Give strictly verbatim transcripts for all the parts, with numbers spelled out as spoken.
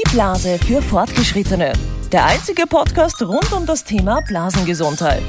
Blase für Fortgeschrittene. Der einzige Podcast rund um das Thema Blasengesundheit.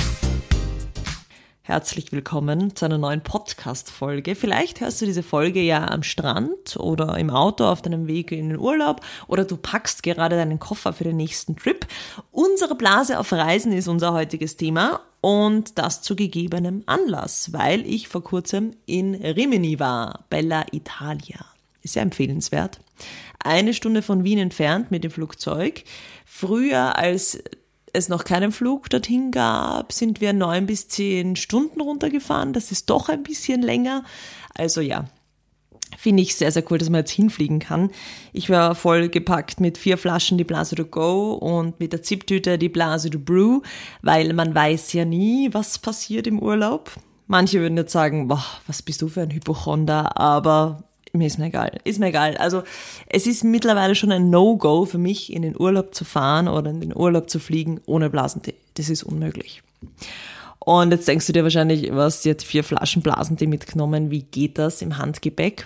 Herzlich willkommen zu einer neuen Podcast-Folge. Vielleicht hörst du diese Folge ja am Strand oder im Auto auf deinem Weg in den Urlaub oder du packst gerade deinen Koffer für den nächsten Trip. Unsere Blase auf Reisen ist unser heutiges Thema und das zu gegebenem Anlass, weil ich vor kurzem in Rimini war, Bella Italia. Ist ja empfehlenswert. Eine Stunde von Wien entfernt mit dem Flugzeug. Früher, als es noch keinen Flug dorthin gab, sind wir neun bis zehn Stunden runtergefahren. Das ist doch ein bisschen länger. Also ja, finde ich sehr, sehr cool, dass man jetzt hinfliegen kann. Ich war voll gepackt mit vier Flaschen die Blase to go und mit der Ziptüte die Blase to brew, weil man weiß ja nie, was passiert im Urlaub. Manche würden jetzt sagen, boah, was bist du für ein Hypochonder, aber mir ist mir egal, ist mir egal. Also es ist mittlerweile schon ein No-Go für mich, in den Urlaub zu fahren oder in den Urlaub zu fliegen ohne Blasentee. Das ist unmöglich. Und jetzt denkst du dir wahrscheinlich, was, jetzt vier Flaschen Blasentee mitgenommen, wie geht das im Handgepäck?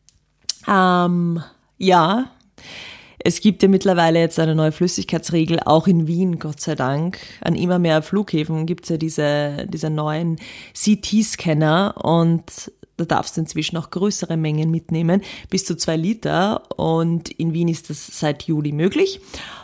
Ähm, ja, es gibt ja mittlerweile jetzt eine neue Flüssigkeitsregel, auch in Wien, Gott sei Dank. An immer mehr Flughäfen gibt es ja diese, diese neuen C T-Scanner und da darfst du inzwischen auch größere Mengen mitnehmen, bis zu zwei Liter. Und in Wien ist das seit Juli möglich.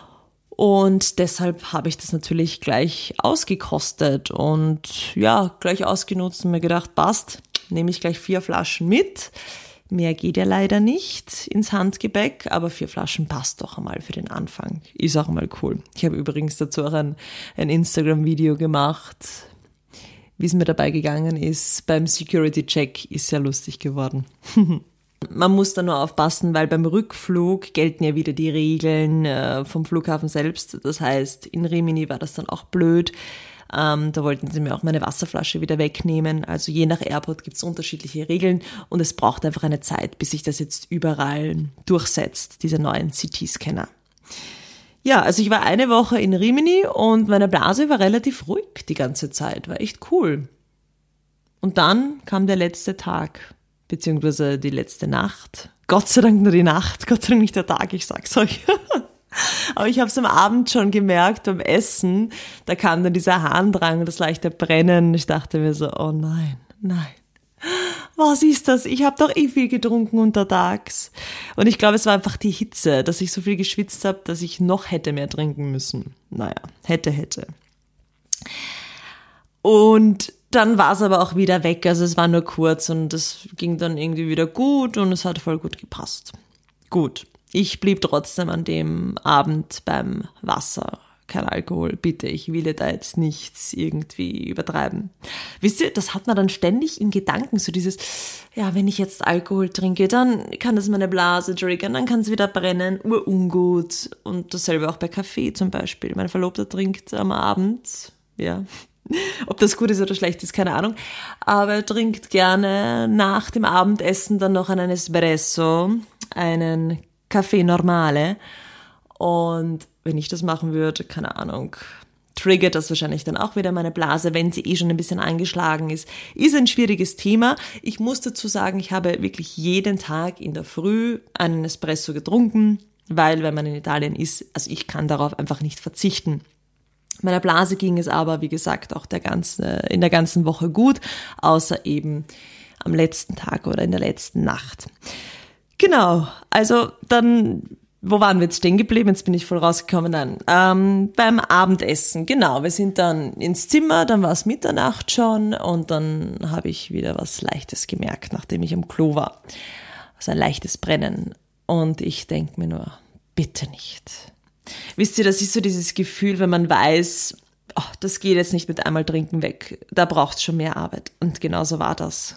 Und deshalb habe ich das natürlich gleich ausgekostet und ja, gleich ausgenutzt und mir gedacht, passt, nehme ich gleich vier Flaschen mit. Mehr geht ja leider nicht ins Handgepäck, aber vier Flaschen passt doch einmal für den Anfang. Ist auch mal cool. Ich habe übrigens dazu auch ein, ein Instagram-Video gemacht, wie es mir dabei gegangen ist. Beim Security-Check ist sehr lustig geworden. Man muss da nur aufpassen, weil beim Rückflug gelten ja wieder die Regeln äh, vom Flughafen selbst. Das heißt, in Rimini war das dann auch blöd. Ähm, da wollten sie mir auch meine Wasserflasche wieder wegnehmen. Also je nach Airport gibt es unterschiedliche Regeln und es braucht einfach eine Zeit, bis sich das jetzt überall durchsetzt, diese neuen C T-Scanner. Ja, also ich war eine Woche in Rimini und meine Blase war relativ ruhig die ganze Zeit, war echt cool. Und dann kam der letzte Tag, beziehungsweise die letzte Nacht. Gott sei Dank nur die Nacht, Gott sei Dank nicht der Tag, ich sag's euch. Aber ich habe es am Abend schon gemerkt beim Essen, da kam dann dieser Harndrang, das leichte Brennen. Ich dachte mir so, oh nein, nein. Was ist das? Ich habe doch eh viel getrunken untertags. Und ich glaube, es war einfach die Hitze, dass ich so viel geschwitzt habe, dass ich noch hätte mehr trinken müssen. Naja, hätte, hätte. Und dann war es aber auch wieder weg. Also es war nur kurz und es ging dann irgendwie wieder gut und es hat voll gut gepasst. Gut, ich blieb trotzdem an dem Abend beim Wasser. Kein Alkohol, bitte, ich will da jetzt nichts irgendwie übertreiben. Wisst ihr, das hat man dann ständig in Gedanken, so dieses, ja, wenn ich jetzt Alkohol trinke, dann kann das meine Blase triggern, dann kann es wieder brennen, urungut. Und dasselbe auch bei Kaffee zum Beispiel. Mein Verlobter trinkt am Abend, ja, ob das gut ist oder schlecht ist, keine Ahnung, aber er trinkt gerne nach dem Abendessen dann noch einen Espresso, einen Kaffee Normale. Und wenn ich das machen würde, keine Ahnung, triggert das wahrscheinlich dann auch wieder meine Blase, wenn sie eh schon ein bisschen angeschlagen ist. Ist ein schwieriges Thema. Ich muss dazu sagen, ich habe wirklich jeden Tag in der Früh einen Espresso getrunken, weil wenn man in Italien ist, also ich kann darauf einfach nicht verzichten. Meiner Blase ging es aber, wie gesagt, auch der ganze, in der ganzen Woche gut, außer eben am letzten Tag oder in der letzten Nacht. Genau, also dann... Wo waren wir jetzt stehen geblieben? Jetzt bin ich voll rausgekommen. Nein, ähm, beim Abendessen, genau. Wir sind dann ins Zimmer, dann war es Mitternacht schon und dann habe ich wieder was Leichtes gemerkt, nachdem ich am Klo war. Also ein leichtes Brennen. Und ich denke mir nur, bitte nicht. Wisst ihr, das ist so dieses Gefühl, wenn man weiß, oh, das geht jetzt nicht mit einmal trinken weg. Da braucht es schon mehr Arbeit. Und genau so war das.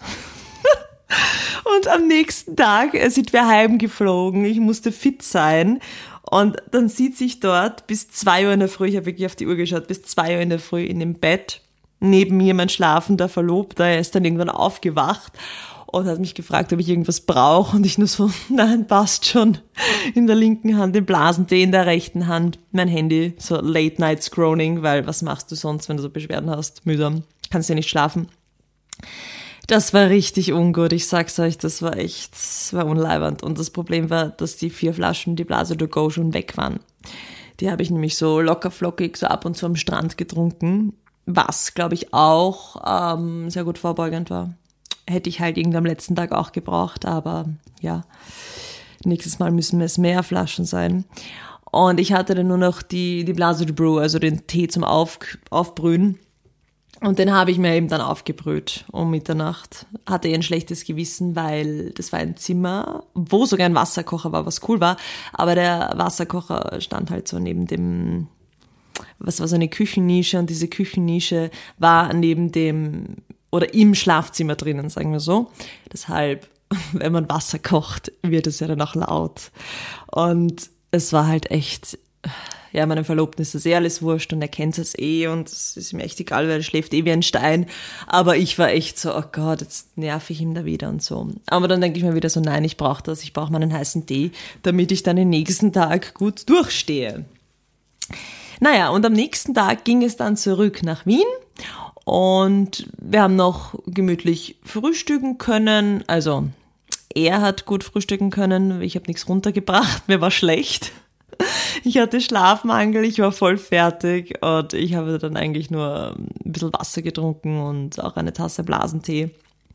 Und am nächsten Tag sind wir heimgeflogen. Ich musste fit sein. Und dann sitze ich dort bis zwei Uhr in der Früh, ich habe wirklich auf die Uhr geschaut, bis zwei Uhr in der Früh in dem Bett. Neben mir mein schlafender Verlobter, er ist dann irgendwann aufgewacht und hat mich gefragt, ob ich irgendwas brauche. Und ich nur so, nein, passt schon. In der linken Hand den Blasentee, in der rechten Hand mein Handy, so Late-Night-Scrolling, weil was machst du sonst, wenn du so Beschwerden hast, mühsam, kannst ja nicht schlafen. Das war richtig ungut, ich sag's euch, das war echt, das war unleibernd. Und das Problem war, dass die vier Flaschen die Blase to go schon weg waren. Die habe ich nämlich so lockerflockig so ab und zu am Strand getrunken, was, glaube ich, auch ähm, sehr gut vorbeugend war. Hätte ich halt irgendwie am letzten Tag auch gebraucht, aber ja, nächstes Mal müssen es mehr Flaschen sein. Und ich hatte dann nur noch die, die Blase to Brew, also den Tee zum Auf, Aufbrühen. Und den habe ich mir eben dann aufgebrüht um Mitternacht. Hatte eh ein schlechtes Gewissen, weil das war ein Zimmer, wo sogar ein Wasserkocher war, was cool war. Aber der Wasserkocher stand halt so neben dem, was war so eine Küchennische, und diese Küchennische war neben dem, oder im Schlafzimmer drinnen, sagen wir so. Deshalb, wenn man Wasser kocht, wird es ja dann auch laut. Und es war halt echt, ja, meinem Verlobten ist das eh alles wurscht und er kennt es eh und es ist ihm echt egal, weil er schläft eh wie ein Stein. Aber ich war echt so, oh Gott, jetzt nerv ich ihm da wieder und so. Aber dann denke ich mir wieder so, nein, ich brauche das, ich brauche meinen heißen Tee, damit ich dann den nächsten Tag gut durchstehe. Naja, und am nächsten Tag ging es dann zurück nach Wien und wir haben noch gemütlich frühstücken können. Also er hat gut frühstücken können, ich habe nichts runtergebracht, mir war schlecht. Ich hatte Schlafmangel, ich war voll fertig und ich habe dann eigentlich nur ein bisschen Wasser getrunken und auch eine Tasse Blasentee.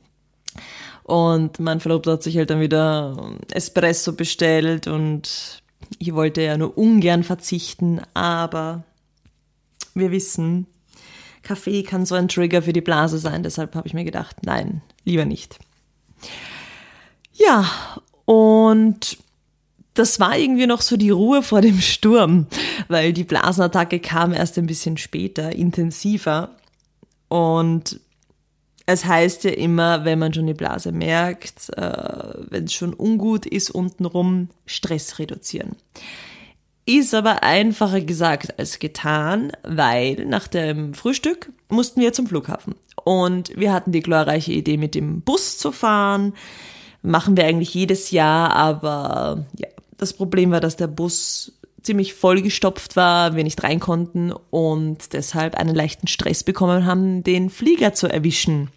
Und mein Verlobter hat sich halt dann wieder Espresso bestellt und ich wollte ja nur ungern verzichten, aber wir wissen, Kaffee kann so ein Trigger für die Blase sein, deshalb habe ich mir gedacht, nein, lieber nicht. Ja, und das war irgendwie noch so die Ruhe vor dem Sturm, weil die Blasenattacke kam erst ein bisschen später, intensiver. Und es heißt ja immer, wenn man schon die Blase merkt, äh, wenn es schon ungut ist untenrum, Stress reduzieren. Ist aber einfacher gesagt als getan, weil nach dem Frühstück mussten wir zum Flughafen. Und wir hatten die glorreiche Idee, mit dem Bus zu fahren. Machen wir eigentlich jedes Jahr, aber ja, das Problem war, dass der Bus ziemlich vollgestopft war, wir nicht rein konnten und deshalb einen leichten Stress bekommen haben, den Flieger zu erwischen.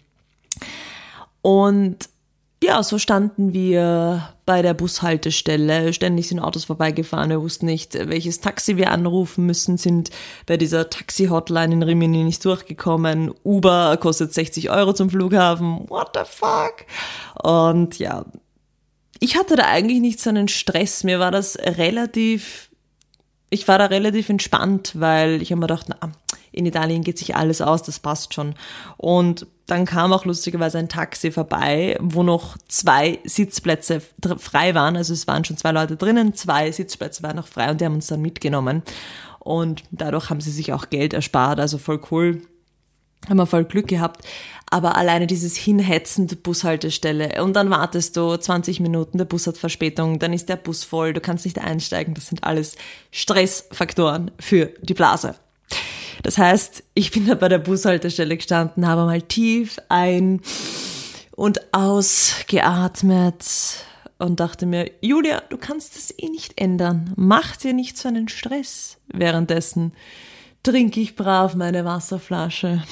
Und ja, so standen wir bei der Bushaltestelle, ständig sind Autos vorbeigefahren, wir wussten nicht, welches Taxi wir anrufen müssen, sind bei dieser Taxi-Hotline in Rimini nicht durchgekommen. Uber kostet sechzig Euro zum Flughafen, what the fuck? Und ja, ich hatte da eigentlich nicht so einen Stress, mir war das relativ, ich war da relativ entspannt, weil ich habe mir gedacht, na, in Italien geht sich alles aus, das passt schon. Und dann kam auch lustigerweise ein Taxi vorbei, wo noch zwei Sitzplätze frei waren, also es waren schon zwei Leute drinnen, zwei Sitzplätze waren noch frei und die haben uns dann mitgenommen. Und dadurch haben sie sich auch Geld erspart, also voll cool. Haben wir voll Glück gehabt, aber alleine dieses Hinhetzen der Bushaltestelle und dann wartest du zwanzig Minuten, der Bus hat Verspätung, dann ist der Bus voll, du kannst nicht einsteigen, das sind alles Stressfaktoren für die Blase. Das heißt, ich bin da bei der Bushaltestelle gestanden, habe mal tief ein- und ausgeatmet und dachte mir, Julia, du kannst das eh nicht ändern, mach dir nicht so einen Stress. Währenddessen trinke ich brav meine Wasserflasche.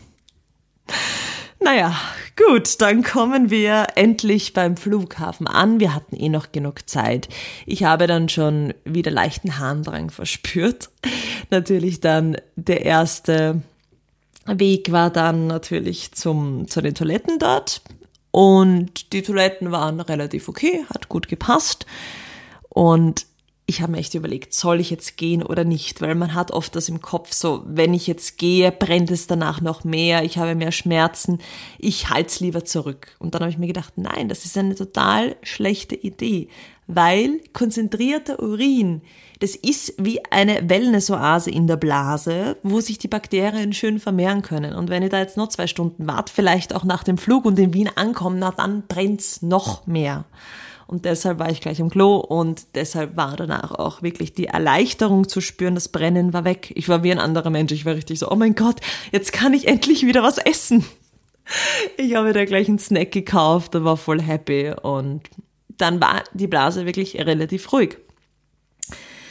Naja, gut, dann kommen wir endlich beim Flughafen an. Wir hatten eh noch genug Zeit. Ich habe dann schon wieder leichten Harndrang verspürt. Natürlich dann der erste Weg war dann natürlich zum, zu den Toiletten dort. Und die Toiletten waren relativ okay, hat gut gepasst. Und ich habe mir echt überlegt, soll ich jetzt gehen oder nicht? Weil man hat oft das im Kopf so, wenn ich jetzt gehe, brennt es danach noch mehr, ich habe mehr Schmerzen, ich halte es lieber zurück. Und dann habe ich mir gedacht, nein, das ist eine total schlechte Idee, weil konzentrierter Urin, das ist wie eine Wellness-Oase in der Blase, wo sich die Bakterien schön vermehren können. Und wenn ihr da jetzt noch zwei Stunden wart, vielleicht auch nach dem Flug und in Wien ankommt, na dann brennt's noch mehr. Und deshalb war ich gleich am Klo und deshalb war danach auch wirklich die Erleichterung zu spüren, das Brennen war weg. Ich war wie ein anderer Mensch, ich war richtig so, oh mein Gott, jetzt kann ich endlich wieder was essen. Ich habe da gleich einen Snack gekauft und war voll happy und dann war die Blase wirklich relativ ruhig.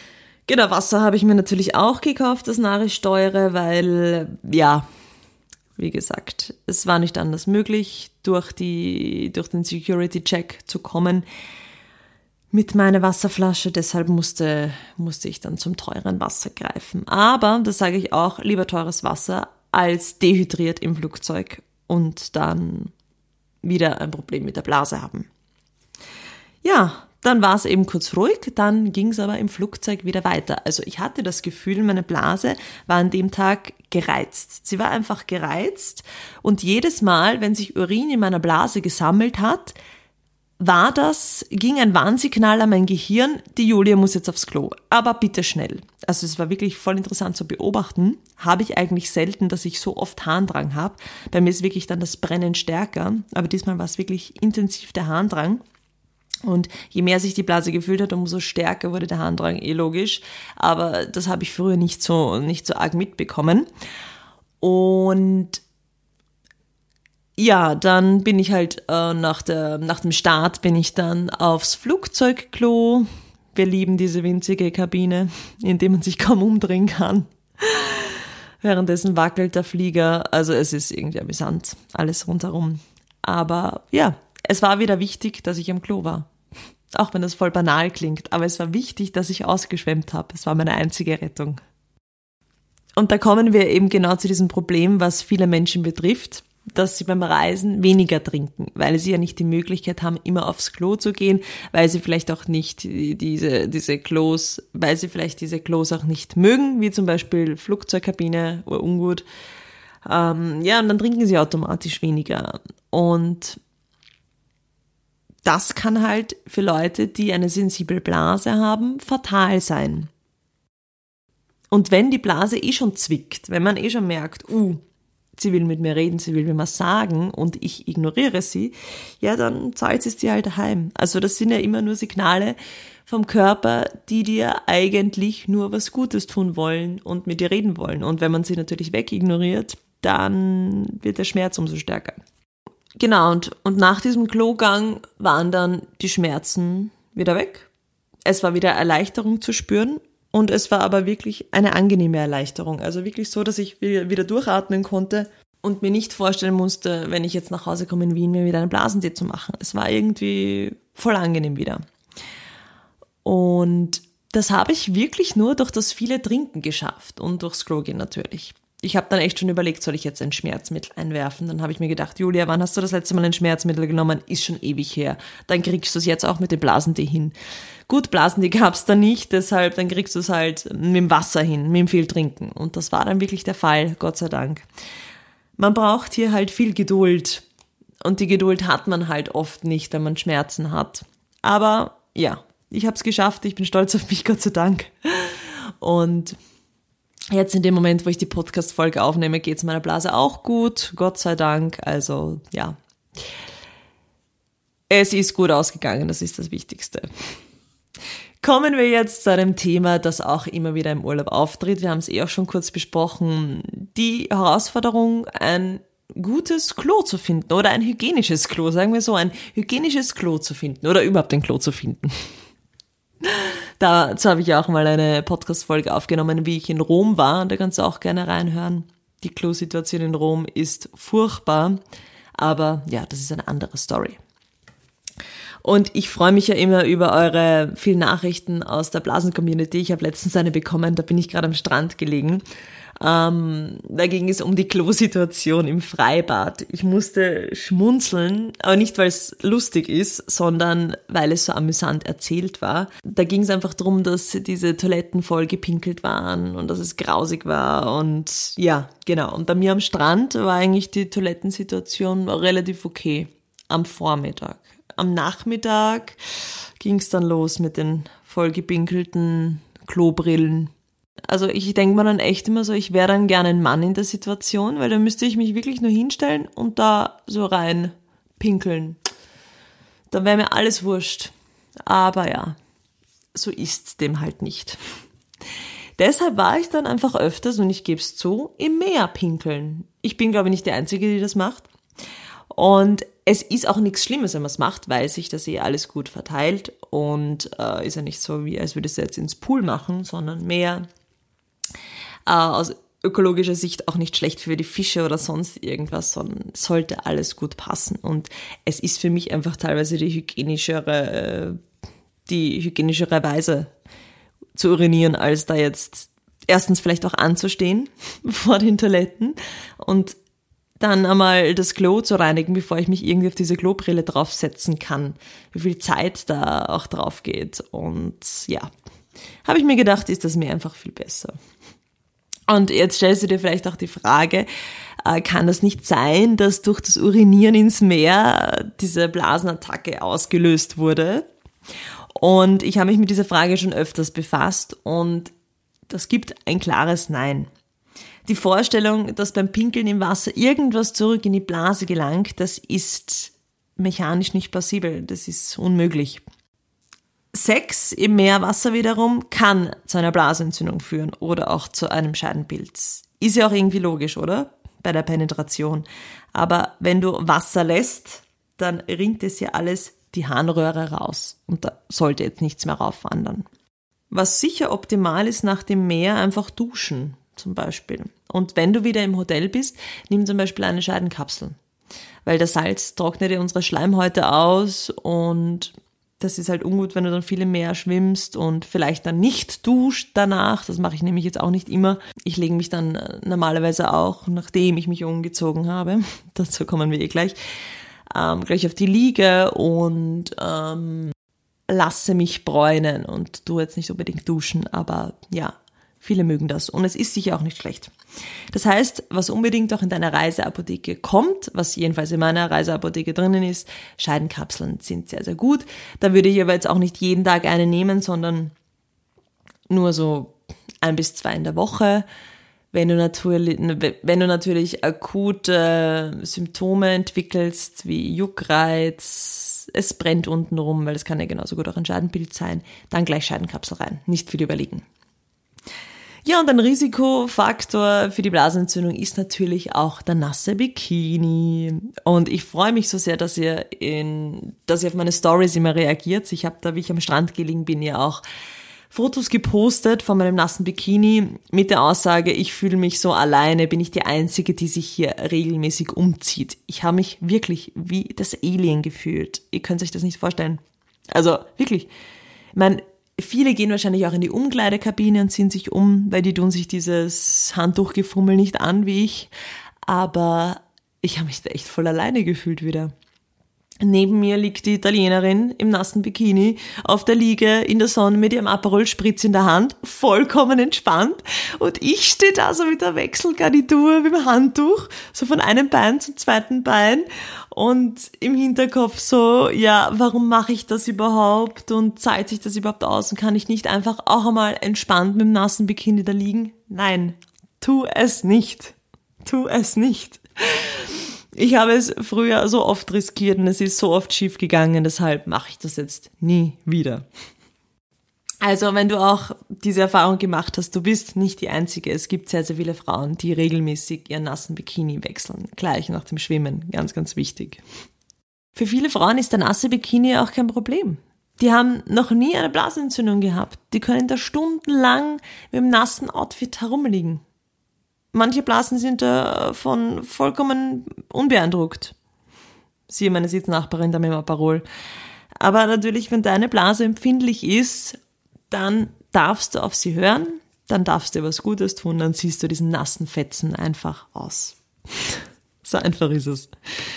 Genau, Wasser habe ich mir natürlich auch gekauft, das Narischteure, weil, ja, wie gesagt, es war nicht anders möglich, durch die, durch den Security-Check zu kommen mit meiner Wasserflasche. Deshalb musste, musste ich dann zum teuren Wasser greifen. Aber, das sage ich auch, lieber teures Wasser als dehydriert im Flugzeug und dann wieder ein Problem mit der Blase haben. Ja, dann war es eben kurz ruhig, dann ging es aber im Flugzeug wieder weiter. Also ich hatte das Gefühl, meine Blase war an dem Tag gereizt. Sie war einfach gereizt und jedes Mal, wenn sich Urin in meiner Blase gesammelt hat, war das, ging ein Warnsignal an mein Gehirn, die Julia muss jetzt aufs Klo, aber bitte schnell. Also es war wirklich voll interessant zu beobachten. Habe ich eigentlich selten, dass ich so oft Harndrang habe. Bei mir ist wirklich dann das Brennen stärker, aber diesmal war es wirklich intensiv der Harndrang. Und je mehr sich die Blase gefüllt hat, umso stärker wurde der Harndrang, eh logisch. Aber das habe ich früher nicht so, nicht so arg mitbekommen. Und ja, dann bin ich halt äh, nach, der, nach dem Start bin ich dann aufs Flugzeugklo. Wir lieben diese winzige Kabine, in der man sich kaum umdrehen kann. Währenddessen wackelt der Flieger. Also es ist irgendwie amüsant, alles rundherum. Aber ja, es war wieder wichtig, dass ich am Klo war. Auch wenn das voll banal klingt, aber es war wichtig, dass ich ausgeschwemmt habe. Es war meine einzige Rettung. Und da kommen wir eben genau zu diesem Problem, was viele Menschen betrifft, dass sie beim Reisen weniger trinken, weil sie ja nicht die Möglichkeit haben, immer aufs Klo zu gehen, weil sie vielleicht auch nicht diese, diese Klos, weil sie vielleicht diese Klos auch nicht mögen, wie zum Beispiel Flugzeugkabine oder ungut. Ähm, ja, und dann trinken sie automatisch weniger. Und das kann halt für Leute, die eine sensible Blase haben, fatal sein. Und wenn die Blase eh schon zwickt, wenn man eh schon merkt, uh, sie will mit mir reden, sie will mir was sagen und ich ignoriere sie, ja, dann zahlt es dir halt daheim. Also das sind ja immer nur Signale vom Körper, die dir eigentlich nur was Gutes tun wollen und mit dir reden wollen. Und wenn man sie natürlich wegignoriert, dann wird der Schmerz umso stärker. Genau, und, und nach diesem Klogang waren dann die Schmerzen wieder weg. Es war wieder Erleichterung zu spüren und es war aber wirklich eine angenehme Erleichterung. Also wirklich so, dass ich wieder durchatmen konnte und mir nicht vorstellen musste, wenn ich jetzt nach Hause komme in Wien, mir wieder einen Blasentee zu machen. Es war irgendwie voll angenehm wieder. Und das habe ich wirklich nur durch das viele Trinken geschafft und durchs Klo gehen natürlich. Ich habe dann echt schon überlegt, soll ich jetzt ein Schmerzmittel einwerfen? Dann habe ich mir gedacht, Julia, wann hast du das letzte Mal ein Schmerzmittel genommen? Ist schon ewig her. Dann kriegst du es jetzt auch mit dem Blasentee hin. Gut, Blasentee gab es da nicht, deshalb dann kriegst du es halt mit dem Wasser hin, mit dem viel Trinken. Und das war dann wirklich der Fall, Gott sei Dank. Man braucht hier halt viel Geduld. Und die Geduld hat man halt oft nicht, wenn man Schmerzen hat. Aber ja, ich habe es geschafft, ich bin stolz auf mich, Gott sei Dank. Und jetzt in dem Moment, wo ich die Podcast-Folge aufnehme, geht es meiner Blase auch gut, Gott sei Dank. Also ja, es ist gut ausgegangen, das ist das Wichtigste. Kommen wir jetzt zu einem Thema, das auch immer wieder im Urlaub auftritt. Wir haben es eh auch schon kurz besprochen. Die Herausforderung, ein gutes Klo zu finden oder ein hygienisches Klo, sagen wir so, ein hygienisches Klo zu finden oder überhaupt ein Klo zu finden. Dazu habe ich auch mal eine Podcast-Folge aufgenommen, wie ich in Rom war. Und da kannst du auch gerne reinhören. Die Klo-Situation in Rom ist furchtbar. Aber ja, das ist eine andere Story. Und ich freue mich ja immer über eure vielen Nachrichten aus der Blasen-Community. Ich habe letztens eine bekommen, da bin ich gerade am Strand gelegen. Ähm, da ging es um die Klo-Situation im Freibad. Ich musste schmunzeln, aber nicht, weil es lustig ist, sondern weil es so amüsant erzählt war. Da ging es einfach darum, dass diese Toiletten voll gepinkelt waren und dass es grausig war und ja, genau. Und bei mir am Strand war eigentlich die Toilettensituation relativ okay am Vormittag. Am Nachmittag ging es dann los mit den vollgepinkelten Klobrillen. Also ich denke mir dann echt immer so, ich wäre dann gerne ein Mann in der Situation, weil dann müsste ich mich wirklich nur hinstellen und da so rein pinkeln. Dann wäre mir alles wurscht. Aber ja, so ist dem halt nicht. Deshalb war ich dann einfach öfters, und ich gebe es zu, im Meer pinkeln. Ich bin, glaube ich, nicht die Einzige, die das macht. Und es ist auch nichts Schlimmes, wenn man es macht, weil sich das eh alles gut verteilt und äh, ist ja nicht so, wie als würde es jetzt ins Pool machen, sondern mehr äh, aus ökologischer Sicht auch nicht schlecht für die Fische oder sonst irgendwas, sondern sollte alles gut passen. Und es ist für mich einfach teilweise die hygienischere, die hygienischere Weise zu urinieren, als da jetzt erstens vielleicht auch anzustehen vor den Toiletten und dann einmal das Klo zu reinigen, bevor ich mich irgendwie auf diese Klobrille draufsetzen kann. Wie viel Zeit da auch drauf geht. Und ja, habe ich mir gedacht, ist das mir einfach viel besser. Und jetzt stellst du dir vielleicht auch die Frage, äh, kann das nicht sein, dass durch das Urinieren ins Meer diese Blasenattacke ausgelöst wurde? Und ich habe mich mit dieser Frage schon öfters befasst und das gibt ein klares Nein. Die Vorstellung, dass beim Pinkeln im Wasser irgendwas zurück in die Blase gelangt, das ist mechanisch nicht plausibel, das ist unmöglich. Sex im Meerwasser wiederum kann zu einer Blasenentzündung führen oder auch zu einem Scheidenpilz. Ist ja auch irgendwie logisch, oder? Bei der Penetration. Aber wenn du Wasser lässt, dann rinnt es ja alles die Harnröhre raus und da sollte jetzt nichts mehr raufwandern. Was sicher optimal ist nach dem Meer, einfach duschen zum Beispiel. Und wenn du wieder im Hotel bist, nimm zum Beispiel eine Scheidenkapsel, weil das Salz trocknet ja unsere Schleimhäute aus und das ist halt ungut, wenn du dann viel im Meer schwimmst und vielleicht dann nicht duscht danach. Das mache ich nämlich jetzt auch nicht immer. Ich lege mich dann normalerweise auch, nachdem ich mich umgezogen habe, dazu kommen wir eh gleich, ähm, gleich auf die Liege und ähm, lasse mich bräunen und tu jetzt nicht unbedingt duschen, aber ja, viele mögen das und es ist sicher auch nicht schlecht. Das heißt, was unbedingt auch in deiner Reiseapotheke kommt, was jedenfalls in meiner Reiseapotheke drinnen ist, Scheidenkapseln sind sehr, sehr gut. Da würde ich aber jetzt auch nicht jeden Tag eine nehmen, sondern nur so ein bis zwei in der Woche. Wenn du natürlich, wenn du natürlich akute Symptome entwickelst, wie Juckreiz, es brennt unten rum, weil das kann ja genauso gut auch ein Scheidenpilz sein, dann gleich Scheidenkapsel rein, nicht viel überlegen. Ja, und ein Risikofaktor für die Blasenentzündung ist natürlich auch der nasse Bikini. Und ich freue mich so sehr, dass ihr in, dass ihr auf meine Stories immer reagiert. Ich habe da, wie ich am Strand gelegen bin, ja auch Fotos gepostet von meinem nassen Bikini mit der Aussage, ich fühle mich so alleine, bin ich die Einzige, die sich hier regelmäßig umzieht. Ich habe mich wirklich wie das Alien gefühlt. Ihr könnt euch das nicht vorstellen. Also wirklich, ich meine, viele gehen wahrscheinlich auch in die Umkleidekabine und ziehen sich um, weil die tun sich dieses Handtuchgefummel nicht an wie ich. Aber ich habe mich da echt voll alleine gefühlt wieder. Neben mir liegt die Italienerin im nassen Bikini auf der Liege in der Sonne mit ihrem Aperol Spritz in der Hand, vollkommen entspannt. Und ich stehe da so mit der Wechselgarnitur, mit dem Handtuch, so von einem Bein zum zweiten Bein. Und im Hinterkopf so, ja, warum mache ich das überhaupt und zahlt sich das überhaupt aus und kann ich nicht einfach auch einmal entspannt mit dem nassen Bikini da liegen? Nein, tu es nicht. Tu es nicht. Ich habe es früher so oft riskiert und es ist so oft schief gegangen, deshalb mache ich das jetzt nie wieder. Also wenn du auch diese Erfahrung gemacht hast, du bist nicht die Einzige. Es gibt sehr, sehr viele Frauen, die regelmäßig ihren nassen Bikini wechseln. Gleich nach dem Schwimmen, ganz, ganz wichtig. Für viele Frauen ist der nasse Bikini auch kein Problem. Die haben noch nie eine Blasenentzündung gehabt. Die können da stundenlang mit dem nassen Outfit herumliegen. Manche Blasen sind davon vollkommen unbeeindruckt. Siehe meine Sitznachbarin da mit dem Aperol. Aber natürlich, wenn deine Blase empfindlich ist, dann darfst du auf sie hören, dann darfst du ihr was Gutes tun, dann ziehst du diesen nassen Fetzen einfach aus. So einfach ist es.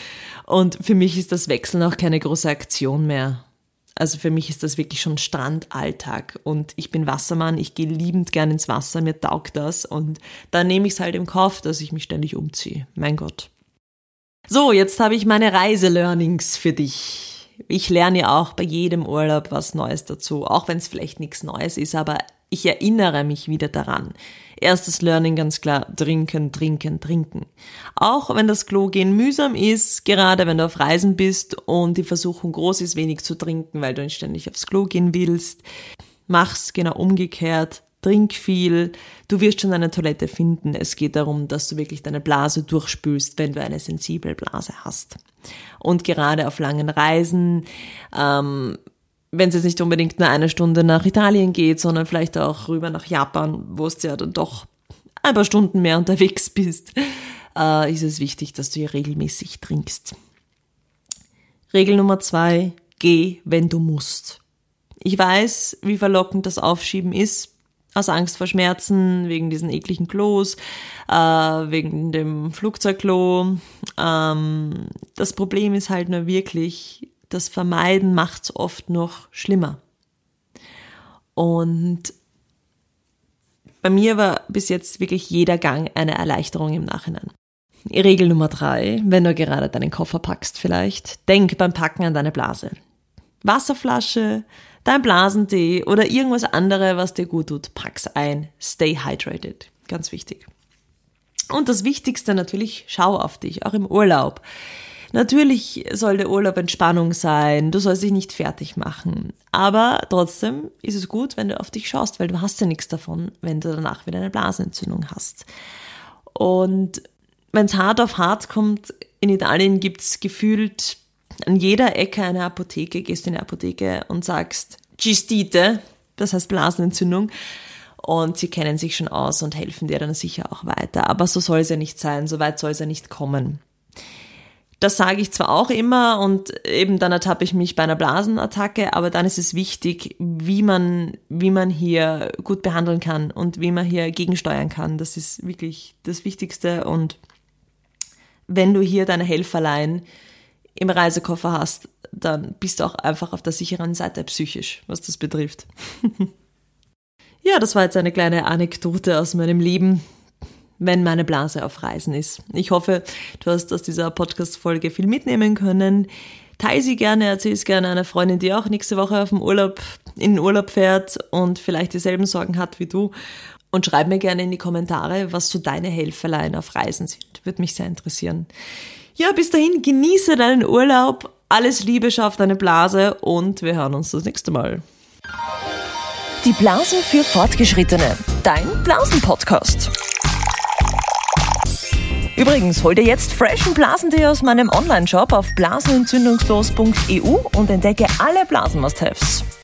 Und für mich ist das Wechseln auch keine große Aktion mehr. Also für mich ist das wirklich schon Strandalltag und ich bin Wassermann, ich gehe liebend gern ins Wasser, mir taugt das und dann nehme ich es halt im Kauf, dass ich mich ständig umziehe. Mein Gott. So, jetzt habe ich meine Reiselearnings für dich. Ich lerne ja auch bei jedem Urlaub was Neues dazu, auch wenn es vielleicht nichts Neues ist, aber ich erinnere mich wieder daran. Erstes Learning ganz klar, trinken, trinken, trinken. Auch wenn das Klogehen mühsam ist, gerade wenn du auf Reisen bist und die Versuchung groß ist, wenig zu trinken, weil du nicht ständig aufs Klo gehen willst, mach's genau umgekehrt, trink viel, du wirst schon eine Toilette finden. Es geht darum, dass du wirklich deine Blase durchspülst, wenn du eine sensible Blase hast. Und gerade auf langen Reisen, ähm, wenn es jetzt nicht unbedingt nur eine Stunde nach Italien geht, sondern vielleicht auch rüber nach Japan, wo es ja dann doch ein paar Stunden mehr unterwegs bist, äh, ist es wichtig, dass du hier regelmäßig trinkst. Regel Nummer zwei, geh, wenn du musst. Ich weiß, wie verlockend das Aufschieben ist, aus Angst vor Schmerzen, wegen diesen ekligen Klos, äh, wegen dem Flugzeugklo. Ähm, das Problem ist halt nur wirklich, das Vermeiden macht es oft noch schlimmer. Und bei mir war bis jetzt wirklich jeder Gang eine Erleichterung im Nachhinein. Regel Nummer drei, wenn du gerade deinen Koffer packst vielleicht, denk beim Packen an deine Blase. Wasserflasche, dein Blasentee oder irgendwas anderes, was dir gut tut, pack's ein. Stay hydrated. Ganz wichtig. Und das Wichtigste natürlich, schau auf dich, auch im Urlaub. Natürlich soll der Urlaub Entspannung sein, du sollst dich nicht fertig machen. Aber trotzdem ist es gut, wenn du auf dich schaust, weil du hast ja nichts davon, wenn du danach wieder eine Blasenentzündung hast. Und wenn es hart auf hart kommt, in Italien gibt's gefühlt an jeder Ecke eine Apotheke, gehst in eine Apotheke und sagst Cistite, das heißt Blasenentzündung, und sie kennen sich schon aus und helfen dir dann sicher auch weiter. Aber so soll es ja nicht sein, so weit soll es ja nicht kommen. Das sage ich zwar auch immer und eben dann ertappe ich mich bei einer Blasenattacke, aber dann ist es wichtig, wie man, wie man hier gut behandeln kann und wie man hier gegensteuern kann. Das ist wirklich das Wichtigste, und wenn du hier deine Helferlein im Reisekoffer hast, dann bist du auch einfach auf der sicheren Seite psychisch, was das betrifft. Ja, das war jetzt eine kleine Anekdote aus meinem Leben, wenn meine Blase auf Reisen ist. Ich hoffe, du hast aus dieser Podcast-Folge viel mitnehmen können. Teil sie gerne, erzähl es gerne einer Freundin, die auch nächste Woche auf dem Urlaub, in den Urlaub fährt und vielleicht dieselben Sorgen hat wie du. Und schreib mir gerne in die Kommentare, was so deine Helferlein auf Reisen sind. Würde mich sehr interessieren. Ja, bis dahin, genieße deinen Urlaub. Alles Liebe, schaff deine Blase und wir hören uns das nächste Mal. Die Blase für Fortgeschrittene. Dein Blasen-Podcast. Übrigens, hol dir jetzt freshen Blasentee aus meinem Online-Shop auf blasenentzündungslos punkt e u und entdecke alle Blasen-Must-Haves.